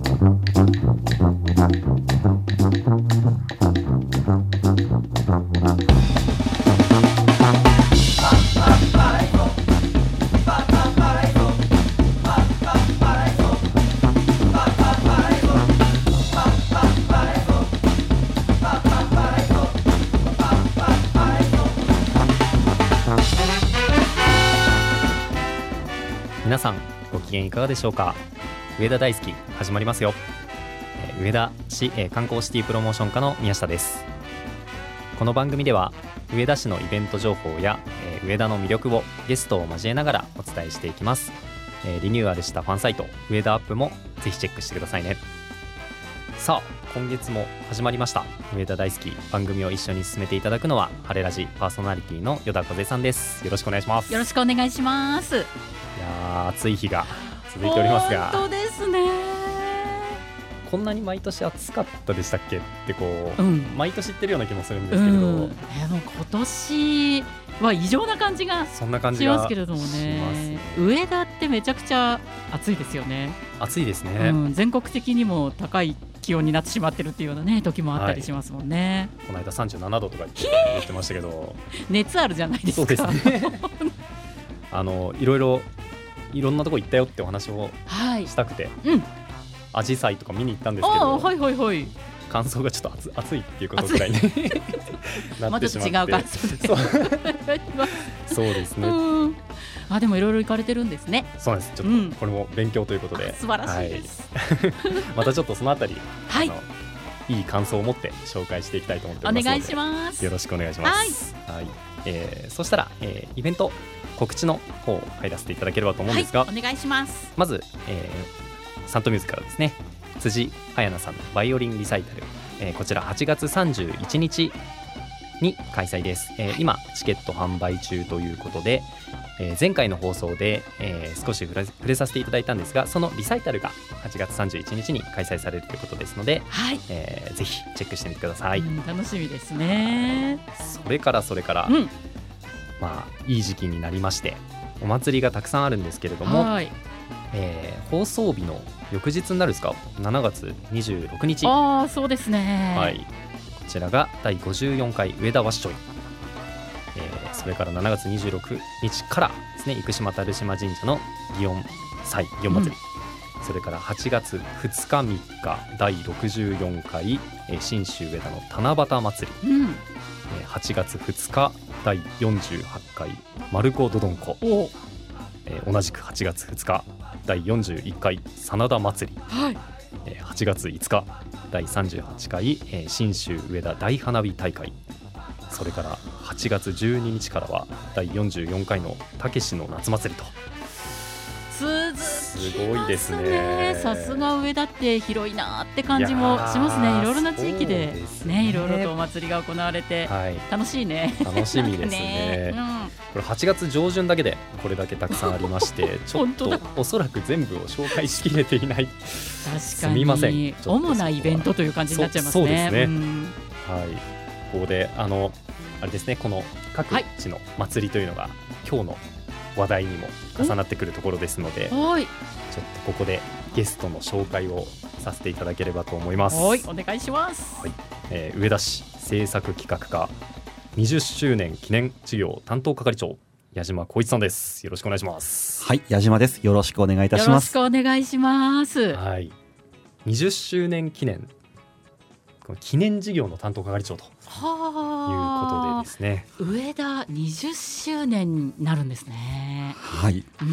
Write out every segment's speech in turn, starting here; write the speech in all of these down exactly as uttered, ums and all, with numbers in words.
皆さんご機嫌いかがでしょうか。上田大好き始まりますよ。えー上田市、えー観光シティプロモーション課の宮下です。この番組では上田市のイベント情報や、えー上田の魅力をゲストを交えながらお伝えしていきます。えーリニューアルしたファンサイト上田アップもぜひチェックしてくださいね。さあ今月も始まりました。上田大好き番組を一緒に進めていただくのは晴れラジパーソナリティの依田梢さんです。よろしくお願いします。 よろしくお願いします。 いやー暑い日が続いておりますが、 本当ですね。 こんなに毎年暑かったでしたっけってこう、 うん毎年言ってるような気もするんですけれど、 うん、でも今年は異常な感じがそんな感じしがますけれどもしますねね。 上田ってめちゃくちゃ暑いですよね。 暑いですね、 うん、全国的にも高い気温になってしまってるっていうようなね時もあったりしますもんね、 はい、この間さんじゅうななどとか言って言ってましたけど熱あるじゃないですか。 そうですねあのいろいろいろんなとこ行ったよってお話をはい、 したくて、 うん、 アジサイとか見に行ったんですけあど、 あはいはいはい、 感想がちょっと暑暑いっていうことぐらいになってしまって、 まあ、ちょっと違う感想でそうそうですね、 うん、あでもいろいろ行かれてるんですね。 そうです。ちょっとこれも勉強ということで、 うん、素晴らしいです、 はい、またちょっとそのあたり、 はい、 あのいい感想を持って紹介していきたいと思っておりますので、 お願いします。 よろしくお願いします。はい、はい、えー、そしたら、えー、イベント告知の方を入らせていただければと思うんですが、 はい、お願いします。 まず、えー、サントミューズからですね、辻彩奈さんのバイオリンリサイタル、えー、こちらはちがつさんじゅういちにちに開催です。えー、今チケット販売中ということで、えー、前回の放送で、えー、少し触れ、触れさせていただいたんですが、そのリサイタルがはちがつさんじゅういちにちに開催されるということですので、 はい、 えー、ぜひチェックしてみてください、 うん、楽しみですね。 それからそれから、 うん、 まあいい時期になりましてお祭りがたくさんあるんですけれども、 はい、 えー、放送日の翌日になるんですか、しちがつにじゅうろくにち、 ああそうですね、 はい、こちらがだいごじゅうよんかい上田ワッショイ、えー、それからしちがつにじゅうろくにちからですね、生島樽島神社の祇園祭祇園祭り、うん、それからはちがつふつかみっかだいろくじゅうよんかい、えー、信州上田の七夕祭り、 うん、 えー、はちがつふつかだいよんじゅうはちかい丸子どどんこ、えー、同じくはちがつふつかだいよんじゅういっかい真田祭り、 はい、 えー、はちがついつかだいさんじゅうはちかい、えー、信州上田大花火大会、それからはちがつじゅうににちからはだいよんじゅうよんかいのたけしの夏祭りと、 続きすごいですね。 さすが上田って広いなって感じもしますね。いろいろな地域でね、いろいろとお祭りが行われて、はい、楽しいね。 楽しみですね。ね、うん、これはちがつじょうじゅんだけでこれだけたくさんありましてちょっとおそらく全部を紹介しきれていない確かにすみません、 主なイベントという感じになっちゃいますね。 そうですね、 うん、 はい、ここであのあれですね、この各地の祭りというのが、はい、今日の話題にも重なってくるところですので、はい、ちょっとここでゲストの紹介をさせていただければと思います。 はい、お願いします。 はい、えー、上田市政策企画課にじゅっしゅうねん記念事業担当係長矢島光一さんです。よろしくお願いします。 はい、矢島です。よろしくお願いいたします。 よろしくお願いします。 はい、にじゅっしゅうねん記念、この記念事業の担当係長ということでですね、 上田にじゅっしゅうねんになるんですね。 はい、 うん、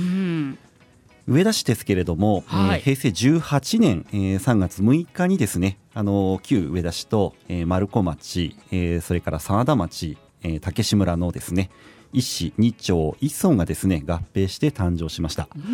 上田市ですけれども、はい、えー、へいせいじゅうはちねん、えー、さんがつむいかにですね、あの旧上田市と、えー、丸子町、えー、それから真田町、えー、竹志村のですね一市二町一村がですね合併して誕生しました。うん、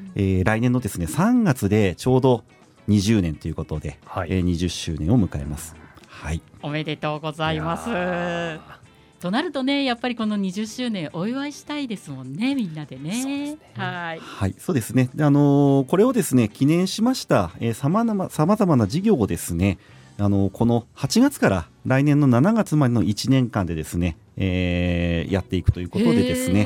えー、来年のですねさんがつでちょうどにじゅうねんということで、はい、えー、にじゅっしゅうねんを迎えます。はい、 おめでとうございます。となるとね、やっぱりこのにじゅっしゅうねんお祝いしたいですもんね、みんなでね。そうですね。はい、 はい、そうですね。あのー、これをですね記念しましたさまざまな事業をですね、あのー、このはちがつから来年のしちがつまでのいちねんかんでですね、えー、やっていくということでですね、はい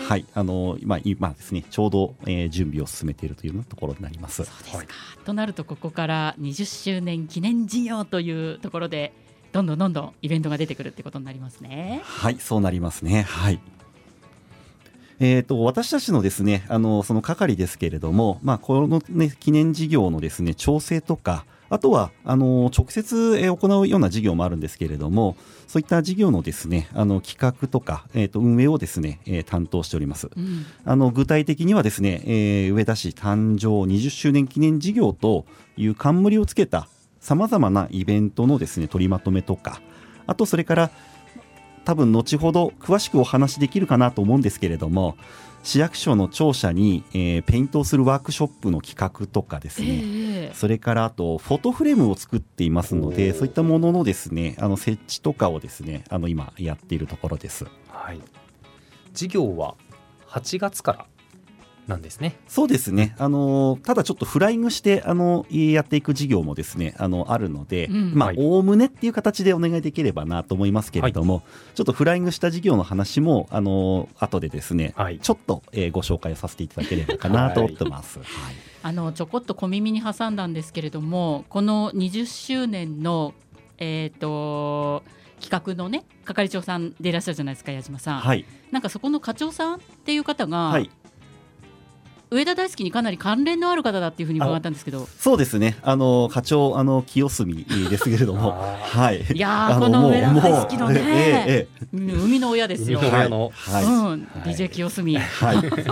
はい、あのまあ、今ですねちょうど、えー、準備を進めているというようなところになります。 そうですか、はい、となるとここからにじゅっしゅうねん記念事業というところでどんどんどんどんイベントが出てくるってことになりますね。 はい、そうなりますね。はい。えー、と私たちのですねあのその係ですけれども、まあ、この、ね、記念事業のですね調整とか、あとはあの直接行うような事業もあるんですけれども、そういった事業のですねあの企画とか、えー、と運営をですね、えー、担当しております。うん、あの具体的にはですね、えー、上田市誕生にじゅっしゅうねん記念事業という冠をつけたさまざまなイベントのですね取りまとめとか、あとそれから多分後ほど詳しくお話しできるかなと思うんですけれども、市役所の庁舎に、えー、ペイントをするワークショップの企画とかですね、えー、それからあとフォトフレームを作っていますので、そういったもののですねあの設置とかをですねあの今やっているところです。 はい、事業ははちがつからなんですね。 そうですね、あのただちょっとフライングしてあのやっていく事業もですねあのあるので、うん、まあおおむねっていう形でお願いできればなと思いますけれども、はい、ちょっとフライングした事業の話もあの後でですね、はい、ちょっと、えー、ご紹介させていただければかなと思ってます。はい、 あのちょこっと小耳に挟んだんですけれども、このにじゅっしゅうねんのえっ、ー、と企画のね係長さんでいらっしゃるじゃないですか、矢島さん。はい、なんかそこの課長さんっていう方が、はい、上田大好きにかなり関連のある方だっていうふうに伺ったんですけど。 そうですね、あの課長あの清澄ですけれどもはい、 いやこの上田大好きのね、ええええ、生みの親ですよ。 生みの親の、 はいうんはい、ディージェー 清澄、 はい、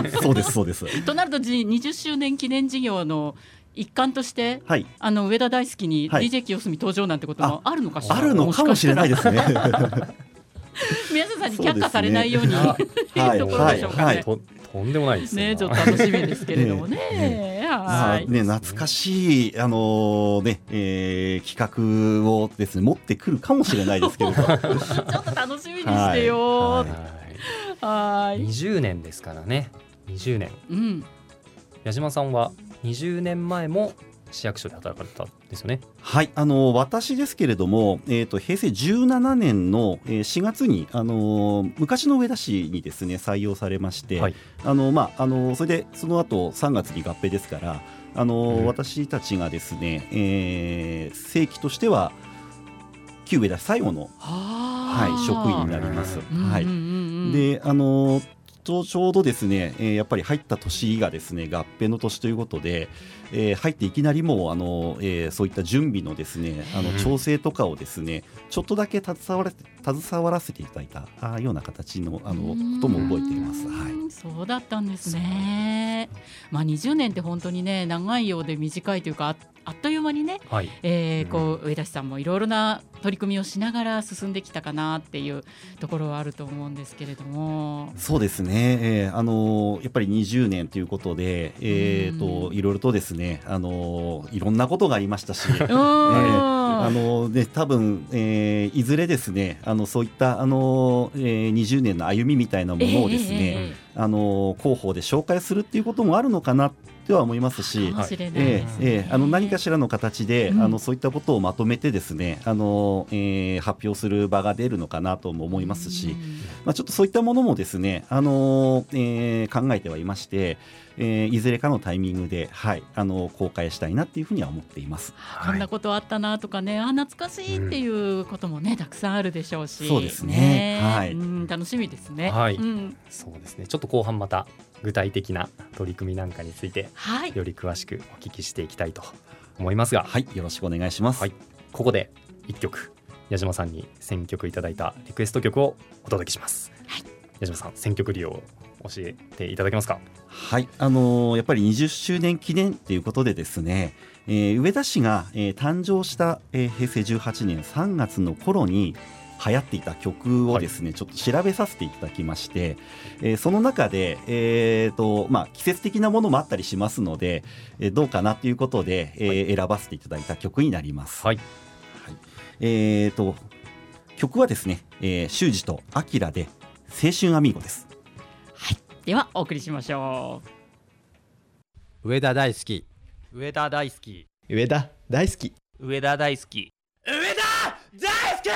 そうですそうですとなるとにじゅっしゅうねん記念事業の一環として、はい、あの上田大好きに ディージェー 清澄登場なんてこともあるのかしら。 あ, あるのかもしれないですね宮下さんに却下されないように、ね、いうところでしょうかね。はいはいはい、 とんでもないですね。 ちょっと楽しみですけれどもね。ねはいまあ、ね懐かしい、あのーねえー、企画をですね持ってくるかもしれないですけれどちょっと楽しみにしてよ。はいはい、にじゅうねんですからね。にじゅうねん、うん、矢島さんはにじゅうねんまえも市役所で働かれたんですよね。 はい、あの私ですけれども、えー、と平成じゅうななねんのしがつに、あの昔の上田市にですね採用されまして、はい、あのまあ、あのそれでその後さんがつに合併ですから、あの、うん、私たちがですね、えー、正規としては旧上田市最後の、はい、職員になります。はい、であのちょうどですね、えー、やっぱり入った年がですね合併の年ということで、えー、入っていきなりもうあの、えー、そういった準備のですねあの調整とかをですねちょっとだけ携わらせて携わらせていただいたあような形のあのことも覚えています。はい、 そうだったんですね。まあ、にじゅうねんって本当にね長いようで短いというか、ああっという間にね、はいえー、こう上田市さんもいろいろな取り組みをしながら進んできたかなっていうところはあると思うんですけれども。 そうですね、えーあのー、やっぱりにじゅうねんということで、えー、といろいろとですね、あのー、いろんなことがありましたし、えーあのーね、多分、えー、いずれですねあのそういった、あのーえー、にじゅうねんの歩みみたいなものをですね、えー、あのー、広報で紹介するっていうこともあるのかなとは思いますし、何かしらの形で、うん、あのそういったことをまとめてですね、あの、えー、発表する場が出るのかなとも思いますし、うんまあ、ちょっとそういったものもですね、あのえー、考えてはいまして、えー、いずれかのタイミングで、はい、あの公開したいなっていうふうには思っています。 こんなことあったなとかね、あ懐かしいっていうこともね、うん、たくさんあるでしょうし、 そうですね、はい、 うん楽しみですね。 はいうん、 そうですね。ちょっと後半また具体的な取り組みなんかについて、はい、より詳しくお聞きしていきたいと思いますが、 はい、よろしくお願いします。 はい、ここでいっきょく矢島さんに選曲いただいたリクエスト曲をお届けします。はい、矢島さん、選曲理由を教えていただけますか。 はい、あのー、やっぱりにじゅっしゅうねん記念ということでですね、えー、上田市が、えー、誕生した、えー、平成じゅうはちねんさんがつの頃に流行っていた曲をですね、はい、ちょっと調べさせていただきまして、えー、その中で、えーとまあ、季節的なものもあったりしますので、えー、どうかなということで、えーはい、選ばせていただいた曲になります。はいはい、えーと曲はですね、えー、修二とアキラで青春アミーゴです。 はい、ではお送りしましょう。上田大好き、 上田大好き、 上田大好き、 上田大好き、 上田大好き。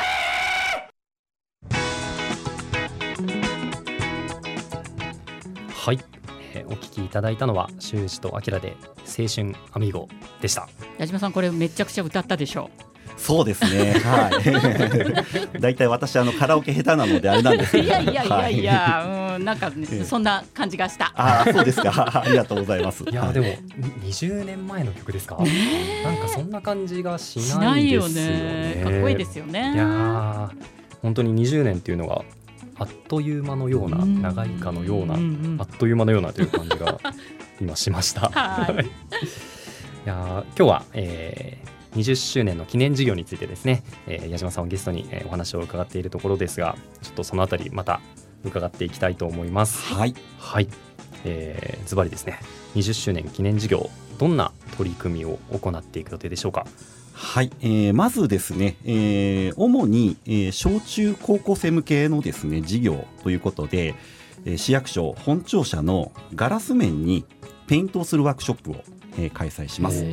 はい、えー、お聞きいただいたのは修二と明で青春アミーゴでした。 矢島さんこれめちゃくちゃ歌ったでしょ。 そうですね、はい、だいたい私あのカラオケ下手なのであれなんですけど、 いやいやいやいや、はい、うんなんか、ね、そんな感じがした。 あそうですかありがとうございます。 いや、はい、でもにじゅうねんまえの曲ですか、ね、なんかそんな感じがしないですよね。しないよね。 かっこいいですよね。 いや本当ににじゅうねんっていうのがあっという間のような、長いかのような、あっという間のようなという感じが今しましたはいいや今日は、えーにじゅっしゅうねんの記念事業についてですね、えー、矢島さんをゲストに、えー、お話を伺っているところですが、ちょっとそのあたりまた伺っていきたいと思います。 はい、 はい、えー、ズバリですね、にじゅっしゅうねん記念事業、どんな取り組みを行っていく予定でしょうか。 はい、えー、まずですね、えー、主に、えー、小中高校生向けのですね事業ということで、えー、市役所本庁舎のガラス面にペイントをするワークショップを、えー、開催します。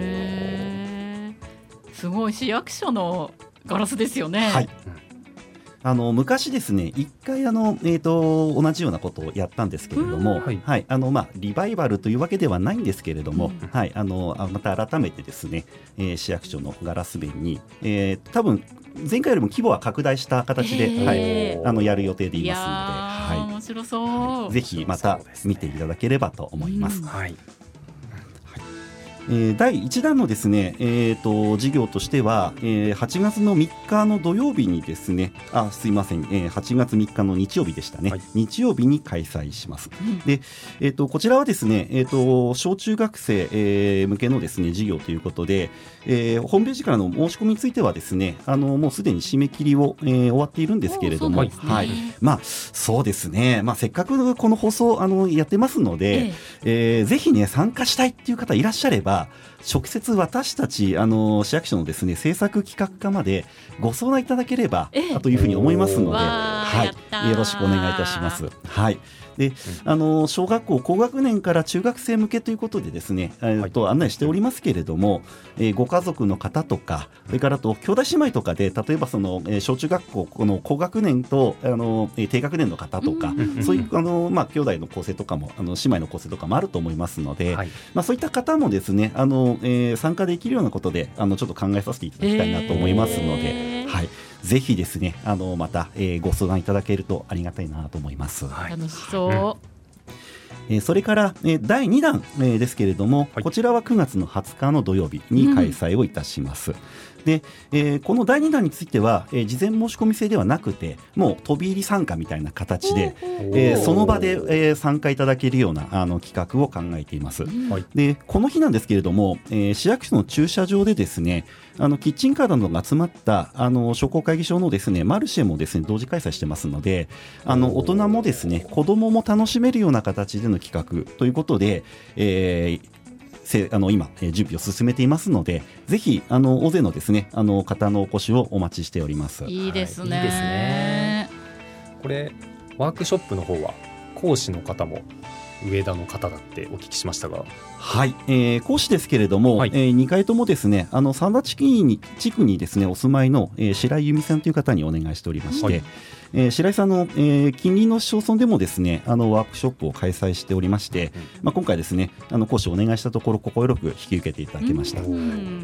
すごい、市役所のガラスですよね。 はい、あの昔ですね一回あの、えー、と同じようなことをやったんですけれども、はいはい、あのまあ、リバイバルというわけではないんですけれども、はい、あのまた改めてですね、えー、市役所のガラス面に、えー、多分前回よりも規模は拡大した形で、はい、あのやる予定でいますので、はい、 面白そう、 ぜひまた見ていただければと思います。 はい、 えー、だいいちだんのですね、えー、と事業としては、えー、はちがつのみっかの土曜日にですね、あすいません、えー、はちがつみっかの日曜日でしたね、はい、日曜日に開催します。うん、で、えー、とこちらはですね、えー、と小中学生、えー、向けのですね事業ということで、えー、ホームページからの申し込みについてはですね、あのもうすでに締め切りを、えー、終わっているんですけれども、ね、はい、まあそうですね、まあ、せっかくこの放送あのやってますので、えーえー、ぜひね参加したいっていう方いらっしゃれば直接私たちあの市役所のですね制作企画課までご相談いただければ、えー、というふうに思いますので、はい、よろしくお願いいたします。はい、で、あの小学校高学年から中学生向けということでですね、えー、と案内しておりますけれども、えー、ご家族の方とか、それからと兄弟姉妹とかで例えばその、えー、小中学校この高学年とあの、えー、低学年の方とか、うん、そういうあの、まあ、兄弟の構成とかもあの姉妹の構成とかもあると思いますので、はい、まあ、そういった方もですねあの、えー、参加できるようなことであのちょっと考えさせていただきたいなと思いますので、えーはい、ぜひですねあのまた、えー、ご相談いただけるとありがたいなと思います。 はい、楽しそう、うんえー、それから、えー、だいにだん、えー、ですけれども、はい、こちらはくがつのはつかの土曜日に開催をいたします。うん、でえー、このだいにだんについては、えー、事前申し込み制ではなくてもう飛び入り参加みたいな形で、えー、その場で、えー、参加いただけるようなあの企画を考えています。うん、でこの日なんですけれども、えー、市役所の駐車場でですねあのキッチンカーなどが集まったあの商工会議所のですねマルシェもですね同時開催してますので、あの大人もですね子どもも楽しめるような形での企画ということで、えーせあの今、えー、準備を進めていますので、ぜひあの大勢のですねあの方のお越しをお待ちしております。 いいですね、 はい、いいですね。これワークショップの方は講師の方も上田の方だってお聞きしましたが、 はい、えー、講師ですけれども、はい、えー、にかいともですねあの三田地区に地区にですねお住まいの、えー、白井由美さんという方にお願いしておりまして、はい、えー、白井さんの、えー、近隣の市町村でもですねあのワークショップを開催しておりまして、うん、まあ、今回ですねあの講師をお願いしたところ快く引き受けていただきました。うん、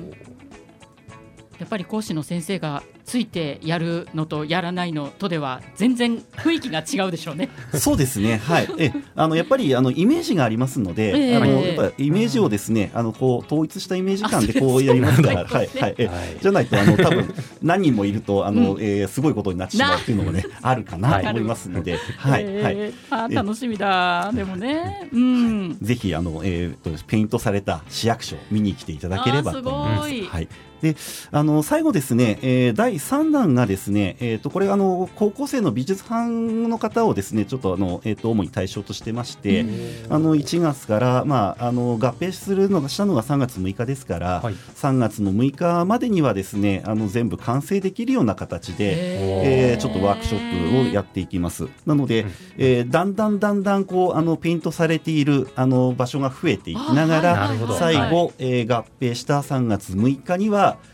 やっぱり講師の先生がついてやるのとやらないのとでは全然雰囲気が違うでしょうね。 そうですね、はい、えあのやっぱりあのイメージがありますので、えー、あのやっぱイメージをですねあのこう統一したイメージ感でこうやりますから、はいはい、えじゃないとあの多分何人もいるとあの、うん、えー、すごいことになってしまうっていうのもねあるかなと思いますので、はいはい、 えー、あ楽しみだ。でもね、うん、 はい、ぜひあの、えー、とペイントされた市役所見に来ていただければと思います。すごい、はい、であの最後ですね、えー、だいさんだんがですね、えー、とこれあの高校生の美術班の方をですねちょっとあの、えー、と主に対象としてまして、あのいちがつから、まあ、あの合併するのがしたのがさんがつむいかですから、はい、さんがつのむいかまでにはですねあの全部完成できるような形で、えー、ちょっとワークショップをやっていきます。なので、えー、だんだんだんだんこうあのペイントされているあの場所が増えていきながら、最後、えー、合併したさんがつむいかには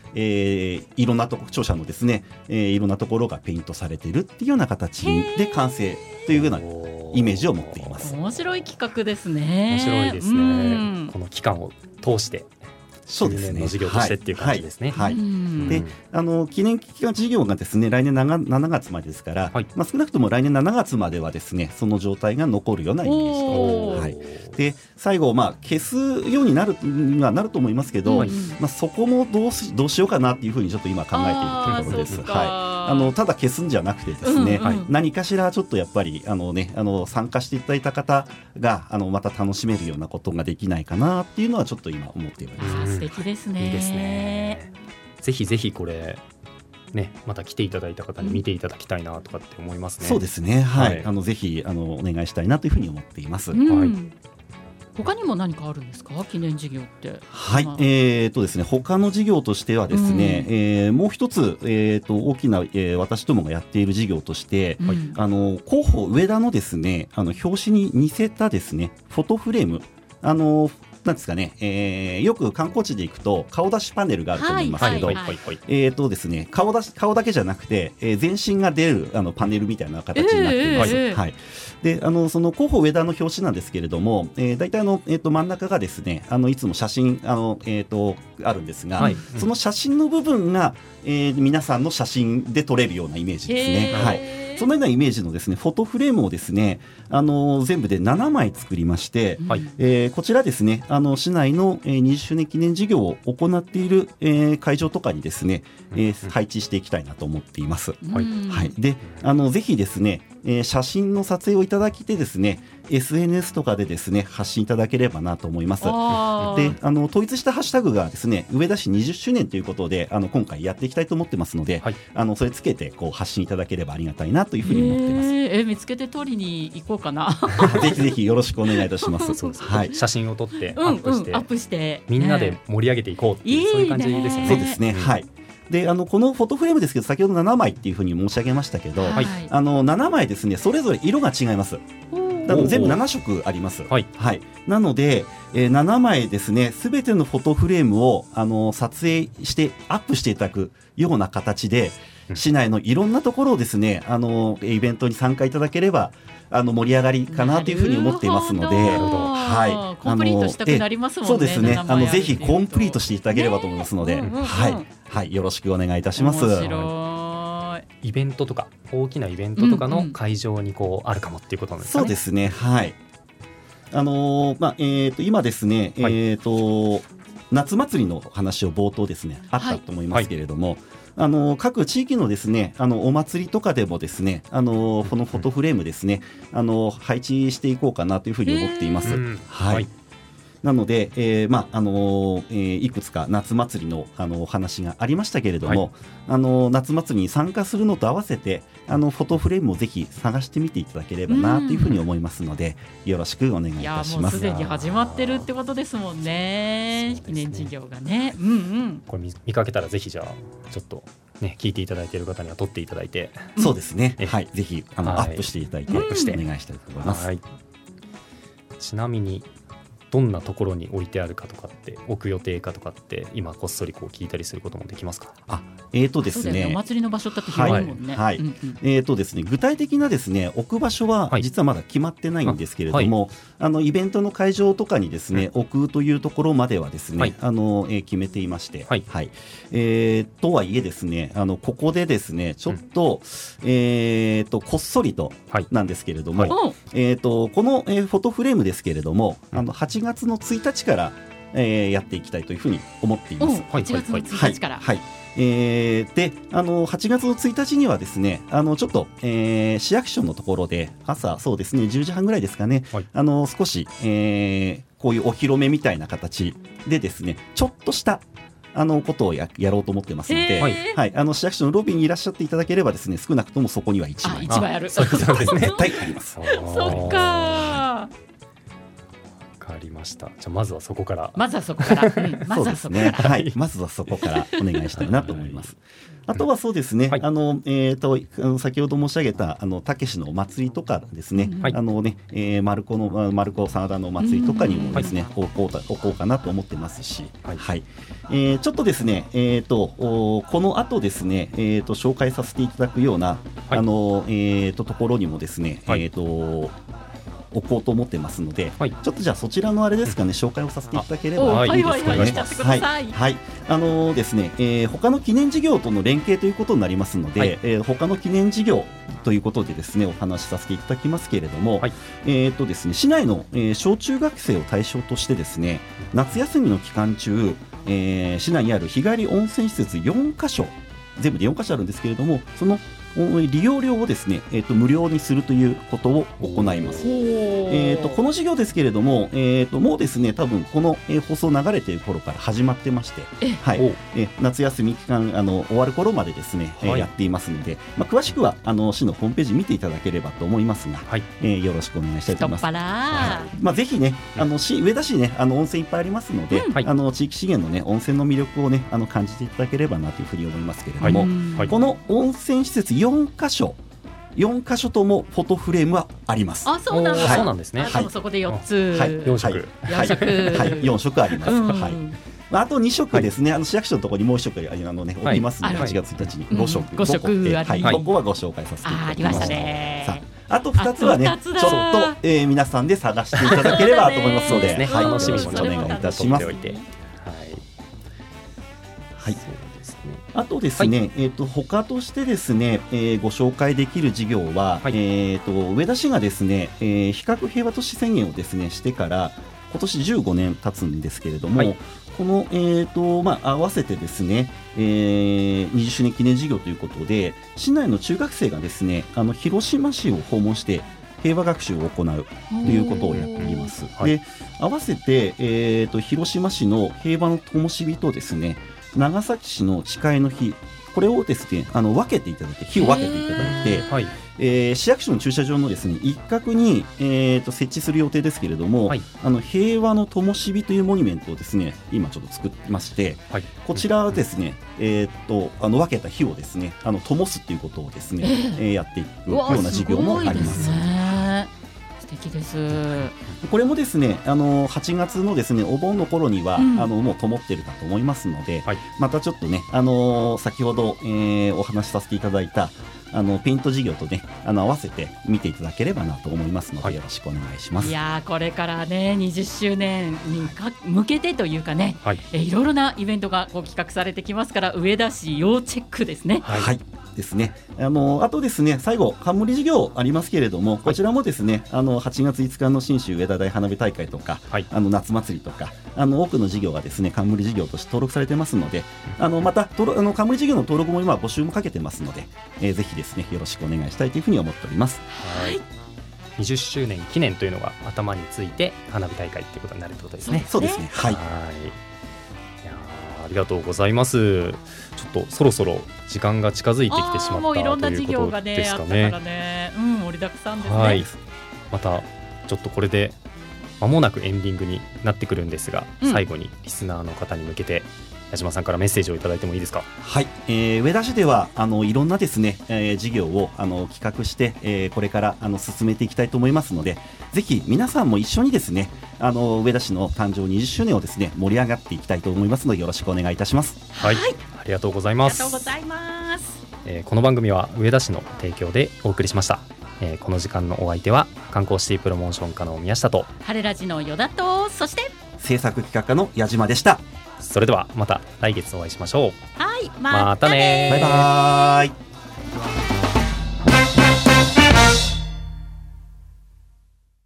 えー、いろんなとこ庁舎のですね、えー、いろんなところがペイントされているっていうような形で完成というようなイメージを持っています。 面白い企画ですね。 面白いですね。この期間を通して周年の事業としてっていう感じですね。 はいはいはい、であの記念期間事業がですね来年しちがつまでですから、はい、まあ、少なくとも来年しちがつまではですねその状態が残るようなイメージと、はい、で最後、まあ、消すようになるにはなると思いますけど、うん、まあ、そこもどうし、どうしようかなっていうふうにちょっと今考えているところです。はい、あのただ消すんじゃなくてですね、うんうん、何かしらちょっとやっぱりあの、ね、あの参加していただいた方があのまた楽しめるようなことができないかなっていうのはちょっと今思っています。 素敵ですね。 いいですね。ぜひぜひこれね、また来ていただいた方に見ていただきたいなとかって思いますね。 そうですね、はい、はい、あのぜひあのお願いしたいなというふうに思っています。うん、はい、 他にも何かあるんですか、記念事業って。 はい、えーとですね、他の事業としてはですね、うん、えー、もう一つ、えー、と大きな、えー、私どもがやっている事業として、うん、あの広報上田のですねあの表紙に似せたですねフォトフレーム、あのなんですかね、えー、よく観光地で行くと顔出しパネルがあると思いますけど、えーとですね、顔出し顔だけじゃなくて、えー、全身が出るあのパネルみたいな形になっています。えーはい、であのその広報上田の表紙なんですけれども、えー、大体あの、えー、と真ん中がですねあのいつも写真あの、えー、とあるんですが、はい、その写真の部分が、えー、皆さんの写真で撮れるようなイメージですね。はい、そのようなイメージのですねフォトフレームをですねあの全部でななまい作りまして、はい、えー、こちらですねあの市内のにじゅっしゅうねん記念事業を行っている、えー、会場とかにですね、えー、配置していきたいなと思っています。はいはい、であのぜひですね、えー、写真の撮影をいただきてですね エスエヌエス とかでですね発信いただければなと思います。であの統一したハッシュタグがですね上田市にじゅっしゅうねんということであの今回やっていきたいと思ってますので、はい、あのそれつけてこう発信いただければありがたいなというふうに思っています。 えー、え見つけて取りに行こうかなぜひぜひよろしくお願いいたします。 そうです、はい、写真を撮ってアップして、 うんうん、アップしてみんなで盛り上げていこうっていう、ね、そういう感じですよね。 そうですね、はい。であのこのフォトフレームですけど先ほどななまいっていうふうに申し上げましたけど、はい、あのななまいですねそれぞれ色が違います。だから全部ななしょくあります。はいはい、なので、えー、ななまいですねすべてのフォトフレームをあの撮影してアップしていただくような形で市内のいろんなところをですねあのイベントに参加いただければあの盛り上がりかなというふうに思っていますので、 はい、コンプリートしたくなりますもんね。 そうですね、あのぜひコンプリートしていただければと思いますので、ね、はいはい、よろしくお願いいたします。 面白い。イベントとか大きなイベントとかの会場にこうあるかもっていうことなんですかね。 そうですね、はい。あのーまあえー、と今ですね、はい、えー、と夏祭りの話を冒頭ですねあったと思いますけれども、はいはい、あの各地域のですねあのお祭りとかでもですねあのこのフォトフレームですねあの配置していこうかなというふうに思っています。はい、はい、なので、えーまああのえー、いくつか夏祭りのあのお話がありましたけれども、はい、あの夏祭りに参加するのと合わせてあのフォトフレームをぜひ探してみていただければなというふうに思いますのでよろしくお願いいたします。いやもうすでに始まってるってことですもんね、記念事業がね、うんうん、 これ 見, 見かけたらぜひじゃあちょっとね、聞いていただいている方には撮っていただいて、 うん、そうですね、はい、ぜひあの、はい、アップしていただいて、うん、お願いしたいと思います。はい、 ちなみにどんなところに置いてあるかとかって置く予定かとかって今こっそりこう聞いたりすることもできますか。 あ、えーとですね、 お祭りの場所だって広いもんね。 はいはい、うんうん、えーとですね、具体的なですね置く場所は実はまだ決まってないんですけれども、はい、あのイベントの会場とかにですね、うん、置くというところまではですね、はい、あのえー、決めていまして、はいはい、えー、とはいえですねあのここでですねちょっと、うん、えーとこっそりとなんですけれども、はいはい、えーとこの、えー、フォトフレームですけれども、うん、あのはちがつのついたちから、えー、やっていきたいというふうに思っています。 はちがつのついたちから、 はいはい、えー、であのはちがつのついたちにはですねあのちょっと、えー、市役所のところで朝そうですねじゅうじはんぐらいですかね、はい、あの少し、えー、こういうお披露目みたいな形でですねちょっとしたあのことを や, やろうと思ってますので、はいはい、あの市役所のロビーにいらっしゃっていただければですね少なくともそこにはいちまいあいちまいあるそうですね絶対あります。 そっかわかりまました。じゃあまずはそこからまずはそこから、うん、まずはそこから、 そうですね、はい、まずはそこからお願いしたいなと思います。あとはそうですね、はい、あのえー、とあの先ほど申し上げたあのたけしのお祭りとかですね、はい、あのね、えー、マルコのマルコ真田のお祭りとかにもですね、うん、置こう置こうかなと思ってますし、はいはい、えー、ちょっとですね、えー、とこの後ですね、えー、と紹介させていただくような、はい、あのえー、とところにもですね、はい、えー、と置こうと思ってますので、はい、ちょっとじゃあそちらのあれですかね、紹介をさせていただければいいですかね。はいはい、あのですね、えー、他の記念事業との連携ということになりますので、はい、えー、他の記念事業ということでですねお話しさせていただきますけれども、はい、えーとですね、市内の、えー、小中学生を対象としてですね、夏休みの期間中、えー、市内にある日帰り温泉施設よんかしょ、全部でよんかしょあるんですけれども、その利用料をですね、えー、と無料にするということを行います。えー、とこの事業ですけれども、えー、ともうですね多分この、えー、放送流れている頃から始まってまして、はい、えー、夏休み期間あの終わる頃までですね、はい、えー、やっていますので、まあ、詳しくはあの市のホームページ見ていただければと思いますが、はい、えー、よろしくお願いしたいと思います。はい、まあ、ぜひね、あの市上田市ね、あの温泉いっぱいありますので、うん、あの地域資源のね温泉の魅力をねあの感じていただければなというふうに思いますけれども、はい、この温泉施設よんかしょよんかしょともフォトフレームはあります。 あ、そうなんだ、 はい、そうなんですね。 はい、そこでよっつ、 はい、よんしょく、 はい、よんしょく、 はい、よんしょくあります。うん、はい、あとにしょくですね、はい、あの市役所のところにもういっしょくあの、ね、置きますので、はい、はちがつついたちにごしょく、 ごしょくあり、 はいはい、ここはご紹介させていただきました。あ、ありましたね。さあ、あとふたつはね、ちょっと、えー、皆さんで探していただければと思いますので、はい、楽しみにお願いいたします。はい、はい、あとですね、はい、えー、と他としてですね、えー、ご紹介できる事業は、はい、えー、と上田市がですね、えー、比較平和都市宣言をですねしてから今年じゅうごねん経つんですけれども、はい、この、えーとまあ、合わせてですね、えー、にじゅっしゅうねん記念事業ということで、市内の中学生がですね、あの広島市を訪問して平和学習を行うということをやっています。で、合わせて、えー、と広島市の平和の灯火とですね、長崎市の誓いの火、これをですねあの分けていただいて、火を分けていただいて、はい、えー、市役所の駐車場のですね一角に、えー、と設置する予定ですけれども、はい、あの平和の灯火というモニュメントをですね今ちょっと作ってまして、はい、こちらはですね、えー、とあの分けた火をですねあの灯すということをですね、えー、やっていくような事業もあります。 素敵です。 これもですねあのはちがつのですねお盆の頃には、うん、あのもう灯っているかと思いますので、はい、またちょっとねあの先ほど、えー、お話しさせていただいたあのペイント事業とねあの合わせて見ていただければなと思いますので、はい、よろしくお願いします。 いやこれからねにじゅっしゅうねんにか向けてというかね、はい、えいろいろなイベントがこう企画されてきますから、上田市要チェックですね。 はい、はいですね、あのあとですね最後冠事業ありますけれども、こちらもですねあのはちがついつかの信州上田大花火大会とか、はい、あの夏祭りとかあの多くの事業がですね冠事業として登録されてますので、あのまたあの冠事業の登録も今募集もかけてますので、えー、ぜひですねよろしくお願いしたいというふうに思っております。 はい、にじゅっしゅうねん記念というのが頭について花火大会ということになるということですね。 そうですね。はい。はい、 いやありがとうございます。ちょっとそろそろ時間が近づいてきてしまったということですかね。もういろんな事業がねあったからね、うん、盛りだくさんですね。 はい、またちょっとこれで間もなくエンディングになってくるんですが、うん、最後にリスナーの方に向けて矢島さんからメッセージをいただいてもいいですか。 はい、えー、上田市ではあのいろんなですね、えー、事業をあの企画して、えー、これからあの進めていきたいと思いますので、ぜひ皆さんも一緒にですねあの上田市の誕生にじゅっしゅうねんをですね盛り上がっていきたいと思いますので、よろしくお願いいたします。 はい、はい、ありがとうございます。 ありがとうございます。 えー、この番組は上田市の提供でお送りしました。えー、この時間のお相手は観光シティプロモーション課の宮下と晴れラジの与田と、そして制作企画課の矢島でした。 それではまた来月お会いしましょう。 はい、 またね。 バイバーイ。